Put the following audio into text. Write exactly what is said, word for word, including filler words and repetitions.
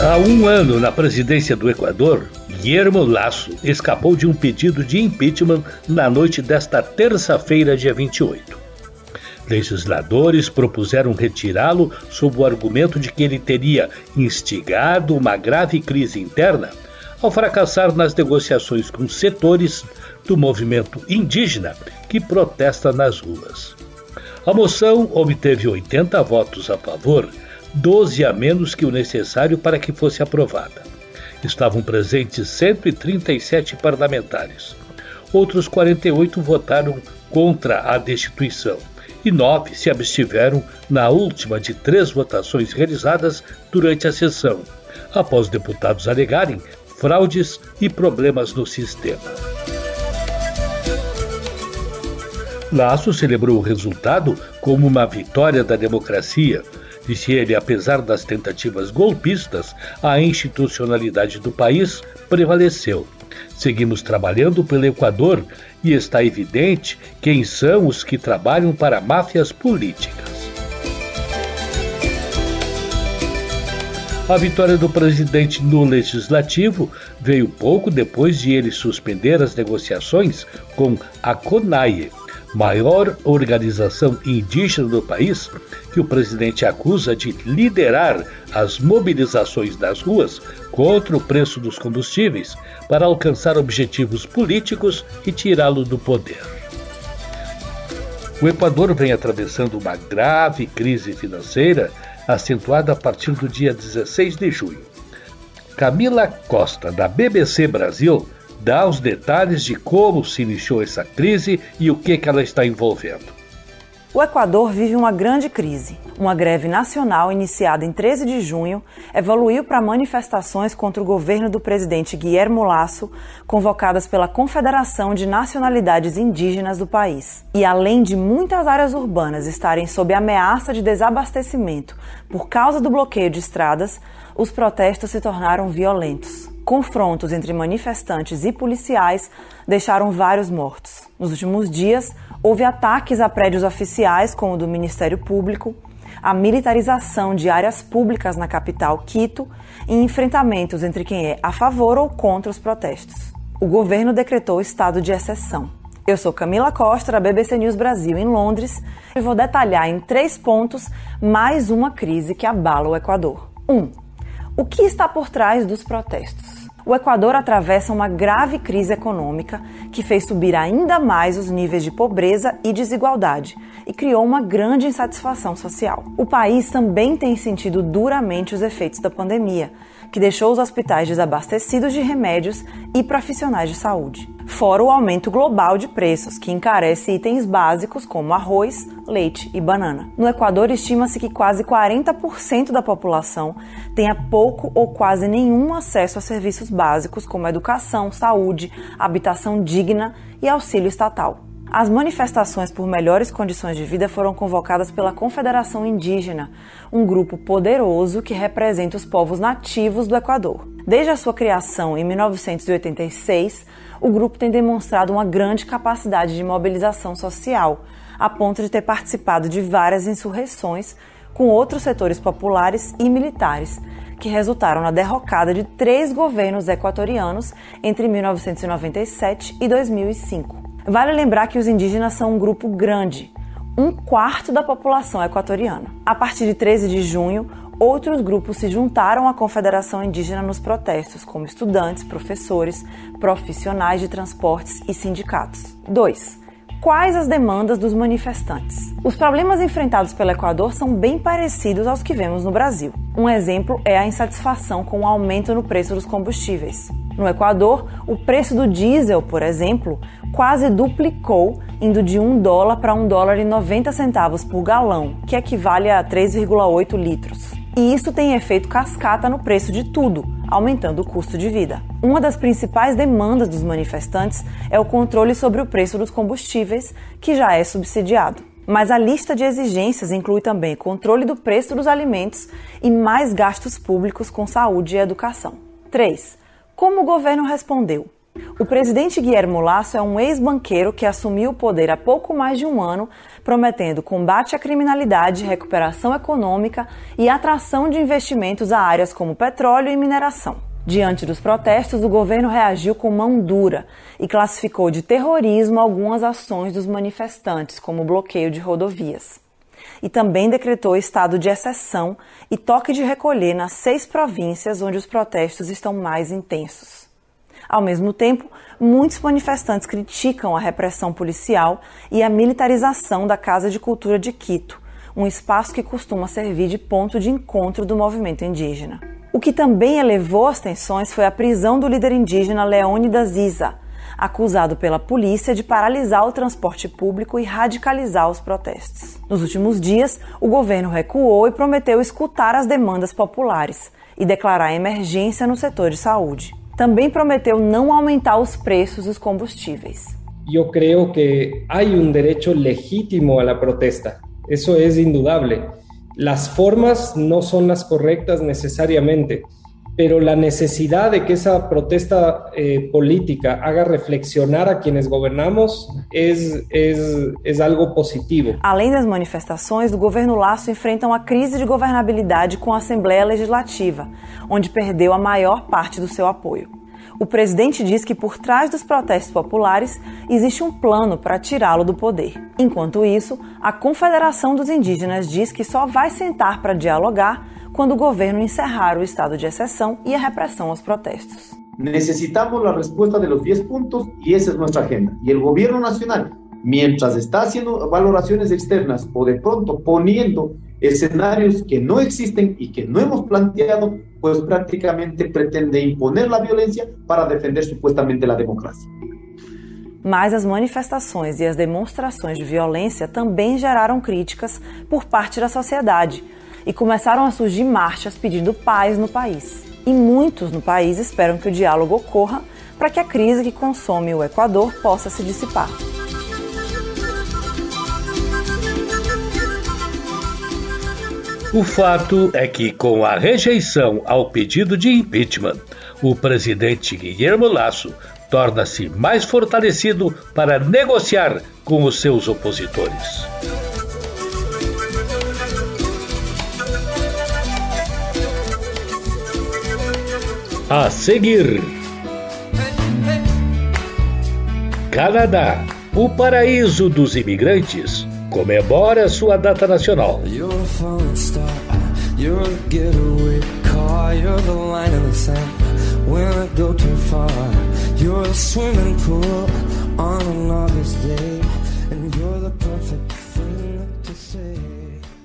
Há um ano na presidência do Equador, Guillermo Lasso escapou de um pedido de impeachment na noite desta terça-feira, dia vinte e oito. Legisladores propuseram retirá-lo sob o argumento de que ele teria instigado uma grave crise interna ao fracassar nas negociações com setores do movimento indígena que protesta nas ruas. A moção obteve oitenta votos a favor, doze a menos que o necessário para que fosse aprovada. Estavam presentes cento e trinta e sete parlamentares. Outros quarenta e oito votaram contra a destituição e nove se abstiveram na última de três votações realizadas durante a sessão, após deputados alegarem fraudes e problemas no sistema. Lasso celebrou o resultado como uma vitória da democracia. Disse ele, apesar das tentativas golpistas, a institucionalidade do país prevaleceu. Seguimos trabalhando pelo Equador e está evidente quem são os que trabalham para máfias políticas. A vitória do presidente no legislativo veio pouco depois de ele suspender as negociações com a CONAIE, maior organização indígena do país, que o presidente acusa de liderar as mobilizações nas ruas contra o preço dos combustíveis para alcançar objetivos políticos e tirá-lo do poder. O Equador vem atravessando uma grave crise financeira acentuada a partir do dia dezesseis de junho. Camila Costa, da B B C Brasil, dá os detalhes de como se iniciou essa crise e o que, que ela está envolvendo. O Equador vive uma grande crise. Uma greve nacional iniciada em treze de junho evoluiu para manifestações contra o governo do presidente Guillermo Lasso, convocadas pela Confederação de Nacionalidades Indígenas do país. E além de muitas áreas urbanas estarem sob ameaça de desabastecimento por causa do bloqueio de estradas, os protestos se tornaram violentos. Confrontos entre manifestantes e policiais deixaram vários mortos. Nos últimos dias, houve ataques a prédios oficiais, como o do Ministério Público, a militarização de áreas públicas na capital, Quito, e enfrentamentos entre quem é a favor ou contra os protestos. O governo decretou estado de exceção. Eu sou Camila Costa, da B B C News Brasil, em Londres, e vou detalhar em três pontos mais uma crise que abala o Equador. um. O que está por trás dos protestos? O Equador atravessa uma grave crise econômica que fez subir ainda mais os níveis de pobreza e desigualdade e criou uma grande insatisfação social. O país também tem sentido duramente os efeitos da pandemia, que deixou os hospitais desabastecidos de remédios e profissionais de saúde. Fora o aumento global de preços, que encarece itens básicos como arroz, leite e banana. No Equador, estima-se que quase quarenta por cento da população tenha pouco ou quase nenhum acesso a serviços básicos como educação, saúde, habitação digna e auxílio estatal. As manifestações por melhores condições de vida foram convocadas pela Confederação Indígena, um grupo poderoso que representa os povos nativos do Equador. Desde a sua criação em mil novecentos e oitenta e seis, o grupo tem demonstrado uma grande capacidade de mobilização social, a ponto de ter participado de várias insurreições com outros setores populares e militares, que resultaram na derrocada de três governos equatorianos entre mil novecentos e noventa e sete e dois mil e cinco. Vale lembrar que os indígenas são um grupo grande, um quarto da população equatoriana. A partir de treze de junho, outros grupos se juntaram à Confederação Indígena nos protestos, como estudantes, professores, profissionais de transportes e sindicatos. dois. Quais as demandas dos manifestantes? Os problemas enfrentados pelo Equador são bem parecidos aos que vemos no Brasil. Um exemplo é a insatisfação com o aumento no preço dos combustíveis. No Equador, o preço do diesel, por exemplo, quase duplicou, indo de um dólar para um dólar e noventa centavos por galão, que equivale a três vírgula oito litros. E isso tem efeito cascata no preço de tudo, aumentando o custo de vida. Uma das principais demandas dos manifestantes é o controle sobre o preço dos combustíveis, que já é subsidiado. Mas a lista de exigências inclui também controle do preço dos alimentos e mais gastos públicos com saúde e educação. três. Como o governo respondeu? O presidente Guillermo Lasso é um ex-banqueiro que assumiu o poder há pouco mais de um ano, prometendo combate à criminalidade, recuperação econômica e atração de investimentos a áreas como petróleo e mineração. Diante dos protestos, o governo reagiu com mão dura e classificou de terrorismo algumas ações dos manifestantes, como o bloqueio de rodovias. E também decretou estado de exceção e toque de recolher nas seis províncias onde os protestos estão mais intensos. Ao mesmo tempo, muitos manifestantes criticam a repressão policial e a militarização da Casa de Cultura de Quito, um espaço que costuma servir de ponto de encontro do movimento indígena. O que também elevou as tensões foi a prisão do líder indígena Leônidas Issa, acusado pela polícia de paralisar o transporte público e radicalizar os protestos. Nos últimos dias, o governo recuou e prometeu escutar as demandas populares e declarar emergência no setor de saúde. Também prometeu não aumentar os preços dos combustíveis. Eu creio que há um direito legítimo à protesta. Isso é indudável. Las formas no son las correctas necesariamente, pero la necesidad de que esa protesta eh, política haga reflexionar a quienes gobernamos es, es, es algo positivo. Além das manifestações, o governo Lasso enfrenta uma crise de governabilidade com a Assembleia Legislativa, onde perdeu a maior parte do seu apoio. O presidente diz que por trás dos protestos populares existe um plano para tirá-lo do poder. Enquanto isso, a Confederação dos Indígenas diz que só vai sentar para dialogar quando o governo encerrar o estado de exceção e a repressão aos protestos. Necesitamos a resposta de los diez puntos e essa é nossa agenda. E o governo nacional, mientras está haciendo valoraciones externas o de pronto poniendo escenarios que no existen y que no hemos planteado, pues prácticamente pretende imponer la violencia para defender supuestamente la democracia. Mas as manifestações e as demonstrações de violência também geraram críticas por parte da sociedade e começaram a surgir marchas pedindo paz no país. E muitos no país esperam que o diálogo ocorra para que a crise que consome o Equador possa se dissipar. O fato é que, com a rejeição ao pedido de impeachment, o presidente Guillermo Lasso torna-se mais fortalecido para negociar com os seus opositores. A seguir, Canadá, o paraíso dos imigrantes, comemora sua data nacional. You're a falling star, you're a getaway car, you're the line in the sand. When I go too far, you're a swimming pool on an August day, and you're the perfect thing to say.